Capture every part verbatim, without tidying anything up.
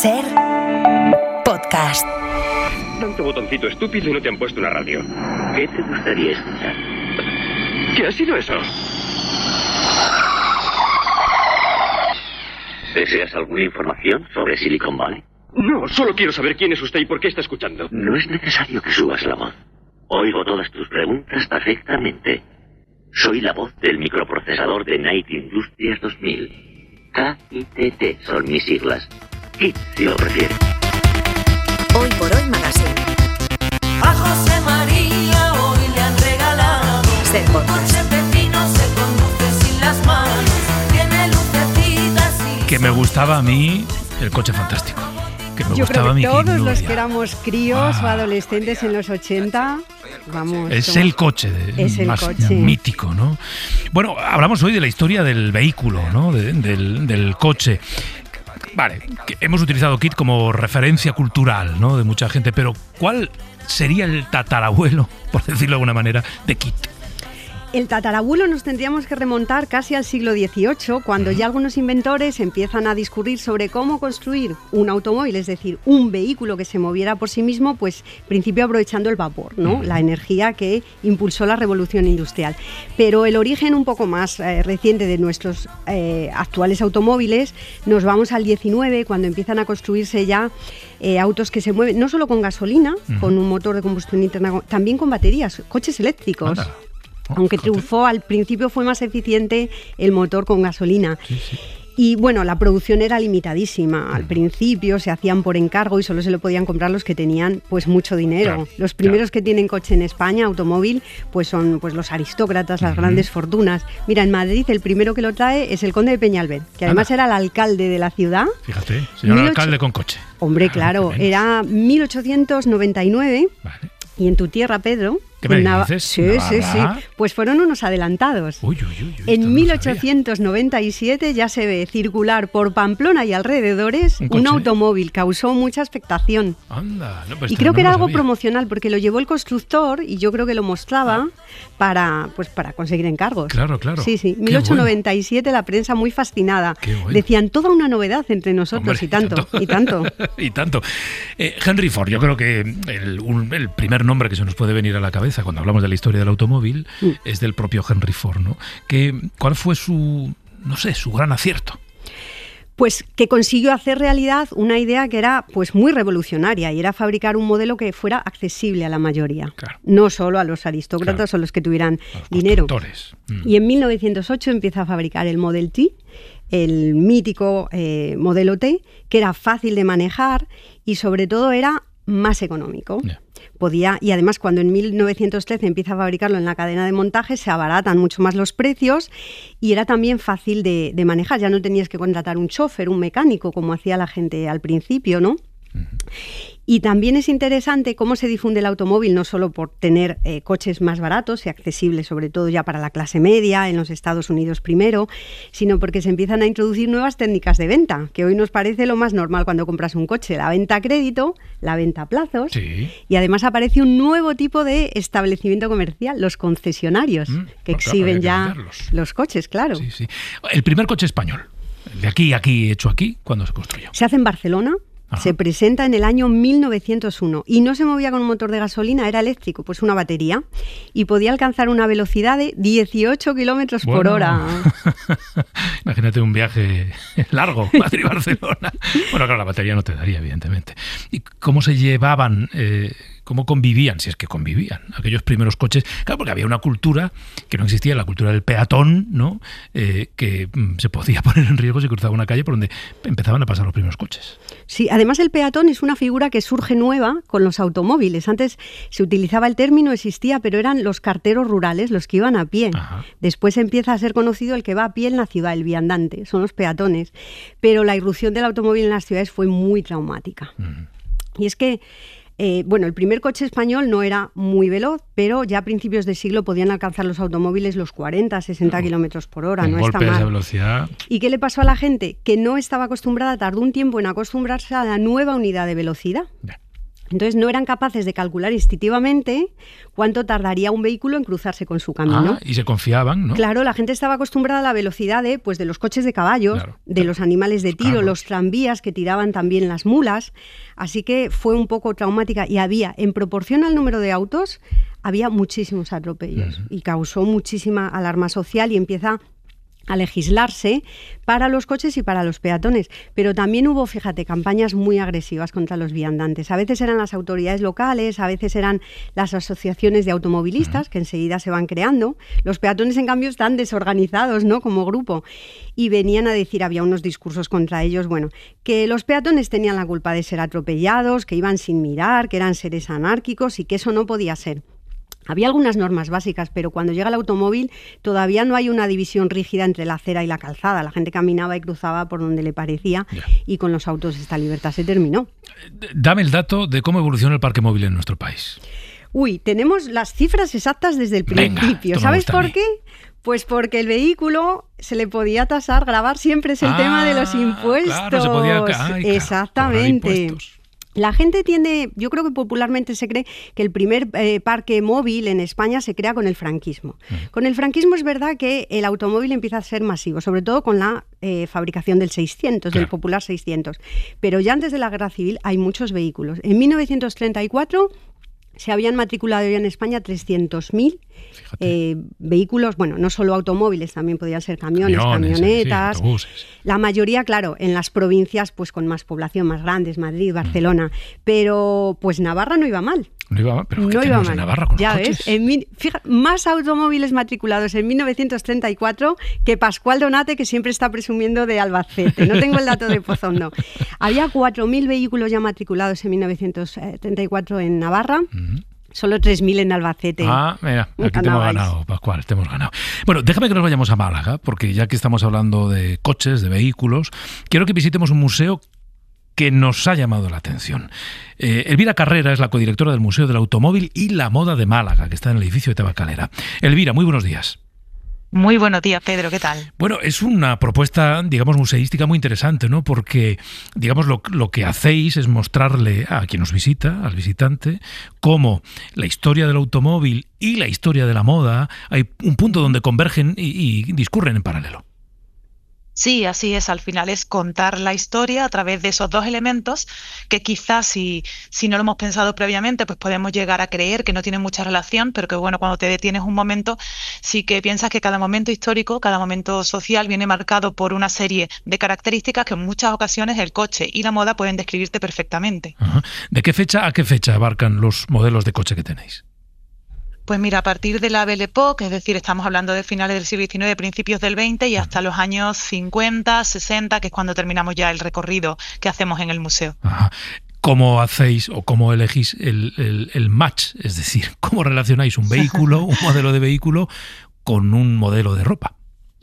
Ser podcast. Tanto botoncito estúpido y no te han puesto una radio. ¿Qué te gustaría escuchar? ¿Qué ha sido eso? ¿Deseas alguna información sobre Silicon Valley? No, solo quiero saber quién es usted y por qué está escuchando. No es necesario que subas la voz. Oigo todas tus preguntas perfectamente. Soy la voz del microprocesador de Knight Industries dos mil. K I T T son mis siglas. Kit, si lo prefieres. Hoy por hoy Magazine. A José María hoy le han regalado Ser un podcast. coche pepino, se conduce sin las manos, tiene lucecitas y... Que me gustaba a mí el Coche Fantástico. Que me Yo gustaba creo que a mí todos Kid los Nuria. que éramos críos Ah, o adolescentes en los ochenta, vamos... Es somos- el coche de- Es el más coche. mítico, ¿no? Bueno, hablamos hoy de la historia del vehículo, ¿no? De- del, del coche. Vale, que hemos utilizado Kit como referencia cultural, ¿no? De mucha gente, pero ¿cuál sería el tatarabuelo, por decirlo de alguna manera, de Kit? El tatarabuelo nos tendríamos que remontar casi al siglo dieciocho, cuando ya algunos inventores empiezan a discurrir sobre cómo construir un automóvil, es decir, un vehículo que se moviera por sí mismo, pues en principio aprovechando el vapor, ¿no? Ujú. La energía que impulsó la revolución industrial. Pero el origen un poco más eh, reciente de nuestros eh, actuales automóviles, nos vamos al diecinueve, cuando empiezan a construirse ya eh, autos que se mueven no solo con gasolina, Ujú. con un motor de combustión interna, también con baterías, coches eléctricos. Anda. Oh, Aunque fíjate. triunfó, al principio fue más eficiente el motor con gasolina. Sí, sí. Y bueno, la producción era limitadísima. Al principio se hacían por encargo y solo se lo podían comprar los que tenían pues mucho dinero. Claro, Los primeros que tienen coche en España, automóvil, pues son pues los aristócratas, las Ujú. grandes fortunas. Mira, en Madrid el primero que lo trae es el conde de Peñalver, que además Anda. era el alcalde de la ciudad. Fíjate, señor Mil ocho- alcalde con coche. Hombre, Ah, claro, qué bien. era mil ochocientos noventa y nueve. Vale. Y en tu tierra, Pedro... ¿Qué me en Nava- dices? Sí, sí, sí. ¿Navarra? Pues fueron unos adelantados. Uy, uy, uy, uy, esto no En lo mil sabía. ochocientos noventa y siete ya se ve circular por Pamplona y alrededores ¿Un un, coche? automóvil. Causó mucha expectación. Anda, no, pues Y este creo no que lo era algo sabía. promocional porque lo llevó el constructor y yo creo que lo mostraba para, pues, para conseguir encargos. Claro, claro. Sí, sí. Qué mil ochocientos noventa y siete la prensa muy fascinada. Qué bueno. Decían toda una novedad entre nosotros. Hombre, y tanto, y tanto. y tanto. Eh, Henry Ford, yo creo que el, un- el primer nombre que se nos puede venir a la cabeza cuando hablamos de la historia del automóvil Mm. es del propio Henry Ford, ¿no? Que, ¿cuál fue su, no sé, su gran acierto? Pues que consiguió hacer realidad una idea que era pues muy revolucionaria y era fabricar un modelo que fuera accesible a la mayoría, Claro. no solo a los aristócratas Claro. o los que tuvieran A los dinero. constructores. Mm. Y en mil novecientos ocho empieza a fabricar el Model T, el mítico eh, modelo T, que era fácil de manejar y sobre todo era más económico. Ya. Podía, y además cuando en mil novecientos trece empieza a fabricarlo en la cadena de montaje, se abaratan mucho más los precios y era también fácil de, de manejar. Ya no tenías que contratar un chofer, un mecánico, como hacía la gente al principio, ¿no? Y también es interesante cómo se difunde el automóvil, no solo por tener eh, coches más baratos y accesibles, sobre todo ya para la clase media, en los Estados Unidos primero, sino porque se empiezan a introducir nuevas técnicas de venta, que hoy nos parece lo más normal cuando compras un coche, la venta a crédito, la venta a plazos, Sí. y además aparece un nuevo tipo de establecimiento comercial, los concesionarios, Mm, que pues claro, exhiben había que ya venderlos. los coches, claro. Sí, sí. El primer coche español, el de aquí, aquí, hecho aquí, ¿cuándo se construyó? Se hace en Barcelona, Ajá. se presenta en el año mil novecientos uno y no se movía con un motor de gasolina, era eléctrico, pues una batería, y podía alcanzar una velocidad de dieciocho kilómetros por Bueno. hora. Imagínate un viaje largo, Madrid-Barcelona. Bueno, claro, la batería no te daría, evidentemente. ¿Y cómo se llevaban, eh, cómo convivían, si es que convivían, aquellos primeros coches? Claro, porque había una cultura que no existía, la cultura del peatón, ¿no? Eh, que mm, se podía poner en riesgo si cruzaba una calle por donde empezaban a pasar los primeros coches. Sí, además el peatón es una figura que surge nueva con los automóviles. Antes se utilizaba el término, existía, pero eran los carteros rurales, los que iban a pie. Ajá. Después empieza a ser conocido el que va a pie en la ciudad, el viandante, son los peatones. Pero la irrupción del automóvil en las ciudades fue muy traumática. Mm. Y es que, eh, bueno, el primer coche español no era muy veloz, pero ya a principios de siglo podían alcanzar los automóviles los cuarenta, sesenta No. kilómetros por hora, Un no golpe está de esa mal. velocidad. ¿Y qué le pasó a la gente? Que no estaba acostumbrada, tardó un tiempo en acostumbrarse a la nueva unidad de velocidad. Ya. Entonces no eran capaces de calcular instintivamente cuánto tardaría un vehículo en cruzarse con su camino. Ah, y se confiaban, ¿no? Claro, la gente estaba acostumbrada a la velocidad de, pues, de los coches de caballos, claro, de claro. los animales de tiro, Carros. Los tranvías que tiraban también las mulas. Así que fue un poco traumática y había, en proporción al número de autos, había muchísimos atropellos uh-huh. y causó muchísima alarma social y empieza a legislarse para los coches y para los peatones. Pero también hubo, fíjate, campañas muy agresivas contra los viandantes. A veces eran las autoridades locales, a veces eran las asociaciones de automovilistas, que enseguida se van creando. Los peatones, en cambio, están desorganizados, ¿no?, como grupo. Y venían a decir, había unos discursos contra ellos, bueno, que los peatones tenían la culpa de ser atropellados, que iban sin mirar, que eran seres anárquicos y que eso no podía ser. Había algunas normas básicas, pero cuando llega el automóvil todavía no hay una división rígida entre la acera y la calzada. La gente caminaba y cruzaba por donde le parecía yeah. y con los autos esta libertad se terminó. Dame el dato de cómo evoluciona el parque móvil en nuestro país. Uy, tenemos las cifras exactas desde el principio. Venga, ¿Sabes por qué? Pues porque el vehículo se le podía tasar, grabar siempre es el ah, tema de los impuestos. Claro, se podía... Ay, exactamente. Claro, la gente tiende, yo creo que popularmente se cree que el primer eh, parque móvil en España se crea con el franquismo. Uh-huh. Con el franquismo es verdad que el automóvil empieza a ser masivo, sobre todo con la eh, fabricación del seiscientos, claro. del popular seiscientos. Pero ya antes de la Guerra Civil hay muchos vehículos. En mil novecientos treinta y cuatro se habían matriculado ya en España trescientos mil eh, vehículos, bueno, no solo automóviles, también podían ser camiones, camiones camionetas. Sí, autobuses. La mayoría, claro, en las provincias pues con más población, más grandes, Madrid, Barcelona, mm. pero pues Navarra no iba mal. No iba mal, pero ¿qué no tenemos iba en mal. Navarra con ya los ves, coches? En mi, fíjate, más automóviles matriculados en mil novecientos treinta y cuatro que Pascual Donate, que siempre está presumiendo de Albacete. No tengo el dato de Pozondo. Había cuatro mil vehículos ya matriculados en mil novecientos treinta y cuatro en Navarra. Mm-hmm. Solo tres mil en Albacete. Ah, mira, aquí te hemos ganado, Pascual, te hemos ganado. Bueno, déjame que nos vayamos a Málaga, porque ya que estamos hablando de coches, de vehículos, quiero que visitemos un museo que nos ha llamado la atención. Eh, Elvira Carrera es la codirectora del Museo del Automóvil y la Moda de Málaga, que está en el edificio de Tabacalera. Elvira, muy buenos días. Muy buenos días, Pedro, ¿qué tal? Bueno, es una propuesta, digamos, museística muy interesante, ¿no? Porque, digamos, lo, lo que hacéis es mostrarle a quien nos visita, al visitante, cómo la historia del automóvil y la historia de la moda hay un punto donde convergen y, y discurren en paralelo. Sí, así es. Al final es contar la historia a través de esos dos elementos que quizás si, si no lo hemos pensado previamente, pues podemos llegar a creer que no tienen mucha relación, pero que bueno, cuando te detienes un momento, sí que piensas que cada momento histórico, cada momento social viene marcado por una serie de características que en muchas ocasiones el coche y la moda pueden describirte perfectamente. Ajá. ¿De qué fecha a qué fecha abarcan los modelos de coche que tenéis? Pues mira, a partir de la Belle Époque, es decir, estamos hablando de finales del siglo diecinueve, principios del veinte y hasta los años cincuenta, sesenta, que es cuando terminamos ya el recorrido que hacemos en el museo. Ajá. ¿Cómo hacéis o cómo elegís el, el, el match? Es decir, ¿cómo relacionáis un vehículo, un modelo de vehículo con un modelo de ropa?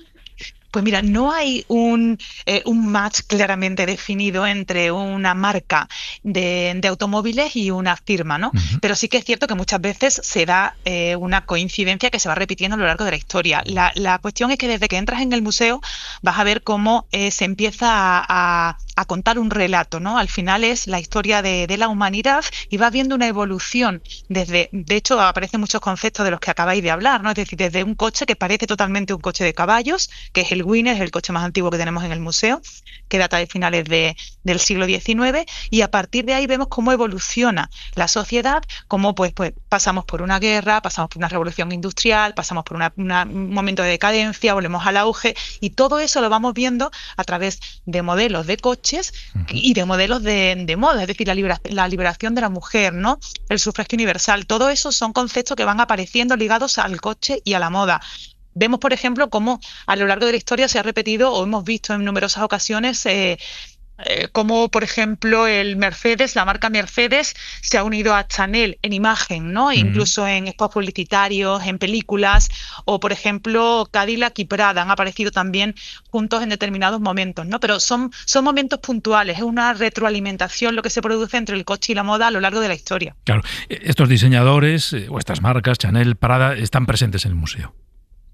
Pues mira, no hay un, eh, un match claramente definido entre una marca de, de automóviles y una firma, ¿no? Uh-huh. Pero sí que es cierto que muchas veces se da eh, una coincidencia que se va repitiendo a lo largo de la historia. La, la cuestión es que desde que entras en el museo vas a ver cómo eh, se empieza a, a, a contar un relato, ¿no? Al final es la historia de, de la humanidad y vas viendo una evolución desde, de hecho aparecen muchos conceptos de los que acabáis de hablar, ¿no? Es decir, desde un coche que parece totalmente un coche de caballos, que es el El Winner, es el coche más antiguo que tenemos en el museo, que data de finales de, del siglo diecinueve, y a partir de ahí vemos cómo evoluciona la sociedad, cómo pues, pues pasamos por una guerra, pasamos por una revolución industrial, pasamos por una, una, un momento de decadencia, volvemos al auge, y todo eso lo vamos viendo a través de modelos de coches uh-huh. y de modelos de, de moda, es decir, la, libera, la liberación de la mujer, ¿no? El sufragio universal, todo eso son conceptos que van apareciendo ligados al coche y a la moda. Vemos, por ejemplo, cómo a lo largo de la historia se ha repetido o hemos visto en numerosas ocasiones eh, eh, cómo, por ejemplo, el Mercedes, la marca Mercedes, se ha unido a Chanel en imagen, ¿no? Mm. Incluso en spots publicitarios, en películas, o, por ejemplo, Cadillac y Prada han aparecido también juntos en determinados momentos, ¿no? Pero son, son momentos puntuales, es una retroalimentación lo que se produce entre el coche y la moda a lo largo de la historia. Claro, estos diseñadores o estas marcas, Chanel, Prada, están presentes en el museo.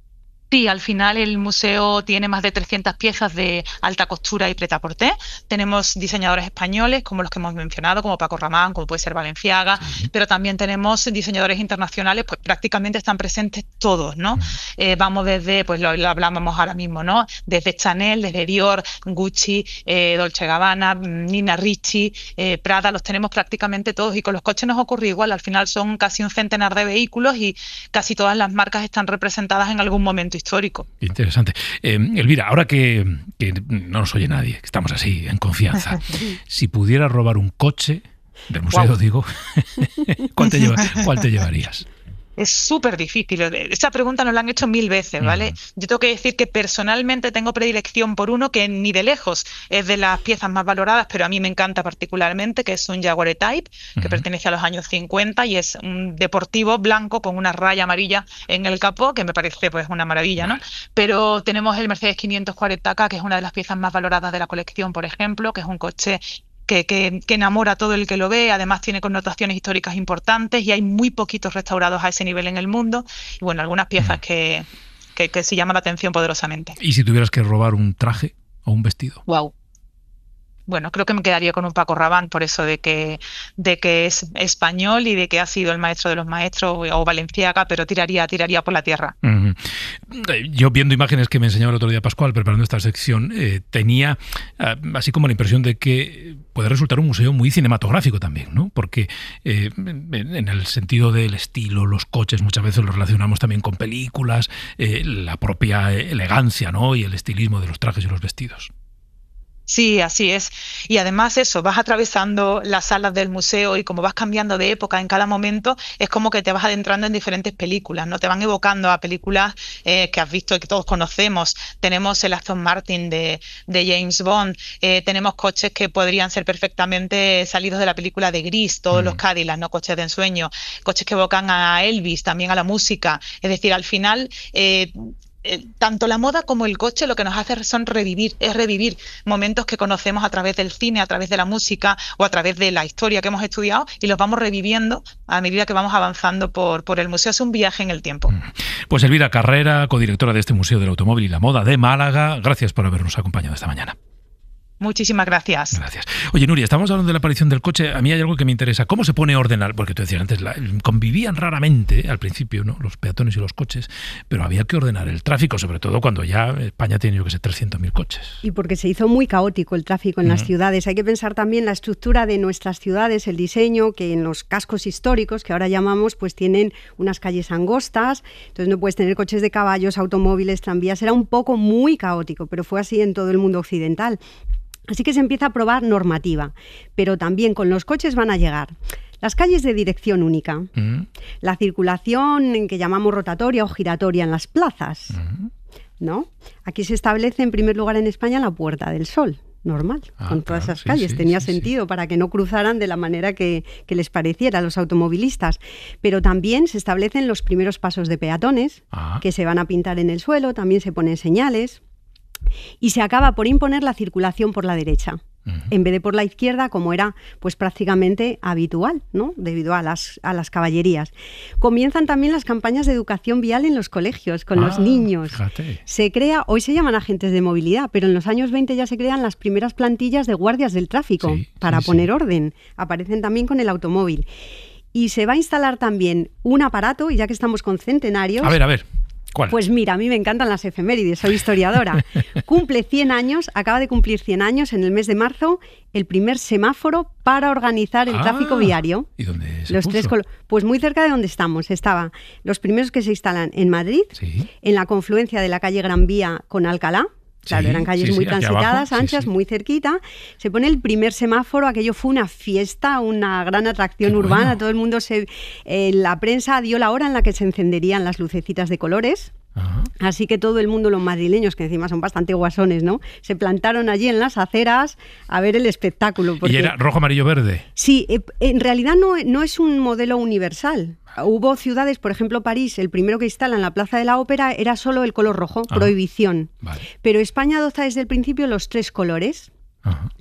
Sí, al final el museo tiene más de trescientas piezas de alta costura y prêt-à-porter. Tenemos diseñadores españoles, como los que hemos mencionado, como Paco Rabanne, como puede ser Balenciaga, sí. Pero también tenemos diseñadores internacionales, pues prácticamente están presentes todos, ¿no? Eh, vamos desde, pues lo, lo hablábamos ahora mismo, ¿no? Desde Chanel, desde Dior, Gucci, eh, Dolce Gabbana, Nina Ricci, eh, Prada, los tenemos prácticamente todos. Y con los coches nos ocurre igual, al final son casi un centenar de vehículos y casi todas las marcas están representadas en algún momento histórico. Interesante. Eh, Elvira, ahora que, que no nos oye nadie, que estamos así en confianza, si pudieras robar un coche del museo, wow. digo, ¿cuál te lleva, cuál te llevarías? Es súper difícil. Esa pregunta nos la han hecho mil veces, ¿vale? Mm. Yo tengo que decir que personalmente tengo predilección por uno que ni de lejos es de las piezas más valoradas, pero a mí me encanta particularmente, que es un Jaguar E-Type, que mm. pertenece a los años cincuenta y es un deportivo blanco con una raya amarilla en el capó, que me parece pues una maravilla, ¿no? Pero tenemos el Mercedes quinientos cuarenta K, que es una de las piezas más valoradas de la colección, por ejemplo, que es un coche Que, que, que enamora a todo el que lo ve, además tiene connotaciones históricas importantes y hay muy poquitos restaurados a ese nivel en el mundo. Y bueno, algunas piezas mm. que, que, que se llaman la atención poderosamente. ¿Y si tuvieras que robar un traje o un vestido? Wow. Bueno, creo que me quedaría con un Paco Rabanne por eso de que, de que es español y de que ha sido el maestro de los maestros, o Balenciaga, pero tiraría, tiraría por la tierra. Uh-huh. Yo viendo imágenes que me enseñaba el otro día Pascual preparando esta sección, eh, tenía uh, así como la impresión de que puede resultar un museo muy cinematográfico también, ¿no? Porque eh, en el sentido del estilo, los coches muchas veces los relacionamos también con películas, eh, la propia elegancia, ¿no? Y el estilismo de los trajes y los vestidos. Sí, así es. Y además eso, vas atravesando las salas del museo y como vas cambiando de época en cada momento, es como que te vas adentrando en diferentes películas, ¿no? Te van evocando a películas eh, que has visto y que todos conocemos. Tenemos el Aston Martin de, de James Bond, eh, tenemos coches que podrían ser perfectamente salidos de la película de Grease, todos mm. los Cadillacs, ¿no? Coches de ensueño, coches que evocan a Elvis, también a la música. Es decir, al final... Eh, Eh, tanto la moda como el coche lo que nos hace son revivir, es revivir momentos que conocemos a través del cine, a través de la música o a través de la historia que hemos estudiado y los vamos reviviendo a medida que vamos avanzando por, por el museo. Es un viaje en el tiempo. Pues Elvira Carrera, codirectora de este Museo del Automóvil y la Moda de Málaga, gracias por habernos acompañado esta mañana. Muchísimas gracias. Gracias. Oye, Nuria, estamos hablando de la aparición del coche. A mí hay algo que me interesa. ¿Cómo se pone a ordenar? Porque tú decías antes, la, convivían raramente al principio, ¿no? Los peatones y los coches, pero había que ordenar el tráfico, sobre todo cuando ya España tiene, yo que sé, trescientos mil coches. Y porque se hizo muy caótico el tráfico en uh-huh. las ciudades. Hay que pensar también la estructura de nuestras ciudades, el diseño, que en los cascos históricos, que ahora llamamos, pues tienen unas calles angostas, entonces no puedes tener coches de caballos, automóviles, tranvías. Era un poco muy caótico, pero fue así en todo el mundo occidental. Así que se empieza a probar normativa, pero también con los coches van a llegar las calles de dirección única, uh-huh. la circulación que llamamos rotatoria o giratoria en las plazas, uh-huh. ¿no? Aquí se establece en primer lugar en España la Puerta del Sol, normal, ah, con todas claro, esas calles. Sí, sí, Tenía sí, sentido sí. para que no cruzaran de la manera que, que les pareciera a los automovilistas. Pero también se establecen los primeros pasos de peatones, ah. que se van a pintar en el suelo, también se ponen señales. Y se acaba por imponer la circulación por la derecha, uh-huh. en vez de por la izquierda, como era pues prácticamente habitual, ¿no? Debido a las, a las caballerías. Comienzan también las campañas de educación vial en los colegios, con ah, los niños. Fíjate. Se crea, hoy se llaman agentes de movilidad, pero en los años veinte ya se crean las primeras plantillas de guardias del tráfico sí, para sí, poner sí. orden. Aparecen también con el automóvil. Y se va a instalar también un aparato, y ya que estamos con centenarios... A ver, a ver. ¿Cuál? Pues mira, a mí me encantan las efemérides, soy historiadora. Cumple cien años, acaba de cumplir cien años en el mes de marzo, el primer semáforo para organizar el ah, tráfico viario. ¿Y dónde se los puso? Tres col- pues muy cerca de donde estamos. Estaba los primeros que se instalan en Madrid, sí. en la confluencia de la calle Gran Vía con Alcalá. Claro, sí, eran calles sí, muy sí, transitadas, abajo, anchas, sí, sí. muy cerquita. Se pone el primer semáforo, aquello fue una fiesta, una gran atracción Qué urbana. Bueno. Todo el mundo, se, eh, la prensa dio la hora en la que se encenderían las lucecitas de colores. Ajá. Así que todo el mundo, los madrileños, que encima son bastante guasones, ¿no? Se plantaron allí en las aceras a ver el espectáculo. Porque... ¿Y era rojo, amarillo, verde? Sí, eh, en realidad no, no es un modelo universal. Hubo ciudades, por ejemplo París, el primero que instala en la Plaza de la Ópera era solo el color rojo, ah, prohibición. Vale. Pero España adopta desde el principio los tres colores. Ajá.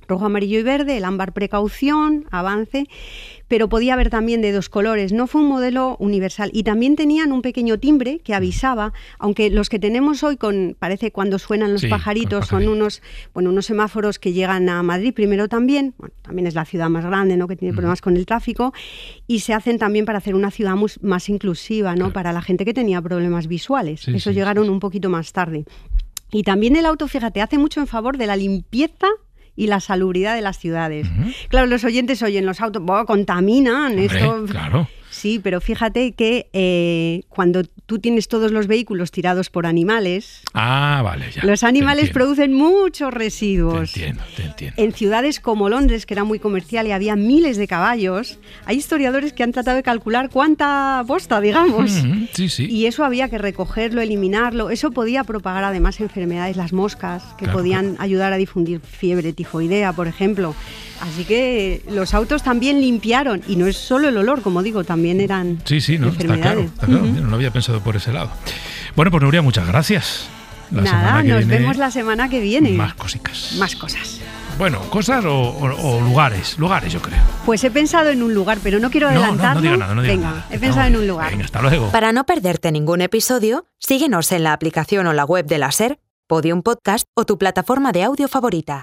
rojo, amarillo y verde, el ámbar precaución, avance, pero podía haber también de dos colores. No fue un modelo universal. Y también tenían un pequeño timbre que avisaba, aunque los que tenemos hoy, con parece cuando suenan los sí, pajaritos, son unos, bueno, unos semáforos que llegan a Madrid primero también, bueno, también es la ciudad más grande, ¿no?, que tiene problemas con el tráfico, y se hacen también para hacer una ciudad mus, más inclusiva, ¿no?, claro, para la gente que tenía problemas visuales. Sí, Esos sí, llegaron sí. un poquito más tarde. Y también el auto, fíjate, hace mucho en favor de la limpieza y la salubridad de las ciudades. Uh-huh. Claro, los oyentes oyen los autos, oh, contaminan. Hombre, esto, claro. Sí, pero fíjate que eh, cuando tú tienes todos los vehículos tirados por animales, ah, vale, ya, los animales producen muchos residuos. Te entiendo, te entiendo. En ciudades como Londres, que era muy comercial y había miles de caballos, hay historiadores que han tratado de calcular cuánta bosta, digamos. Mm-hmm, sí, sí. Y eso había que recogerlo, eliminarlo. Eso podía propagar además enfermedades, las moscas, que claro, podían claro. ayudar a difundir fiebre tifoidea, por ejemplo. Así que los autos también limpiaron, y no es solo el olor, como digo, también eran sí, sí, no, enfermedades. Está claro, está claro. Uh-huh. No había pensado por ese lado. Bueno, pues Nuria, muchas gracias. La Nada, nos vemos la semana que viene. Más cositas. Más cosas. Bueno, cosas o, o, o lugares, lugares yo creo. Pues he pensado en un lugar, pero no quiero adelantarlo. No, no, no diga nada, no diga Venga, nada. he pensado no, en un lugar. Venga, hasta luego. Para no perderte ningún episodio, síguenos en la aplicación o la web de la SER, Podium Podcast o tu plataforma de audio favorita.